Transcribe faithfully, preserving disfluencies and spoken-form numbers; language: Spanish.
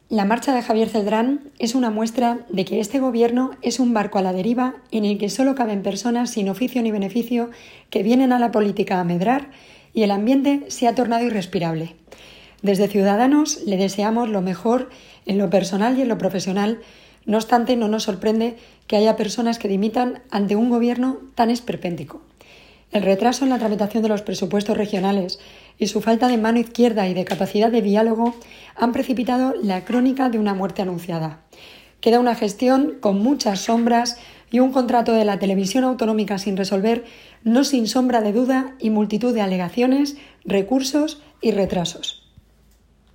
La marcha de Javier Celdrán es una muestra de que este gobierno es un barco a la deriva en el que solo caben personas sin oficio ni beneficio que vienen a la política a medrar y el ambiente se ha tornado irrespirable. Desde Ciudadanos le deseamos lo mejor en lo personal y en lo profesional, no obstante no nos sorprende que haya personas que dimitan ante un gobierno tan esperpéntico. El retraso en la tramitación de los presupuestos regionales y su falta de mano izquierda y de capacidad de diálogo han precipitado la crónica de una muerte anunciada. Queda una gestión con muchas sombras y un contrato de la televisión autonómica sin resolver, no sin sombra de duda y multitud de alegaciones, recursos y retrasos.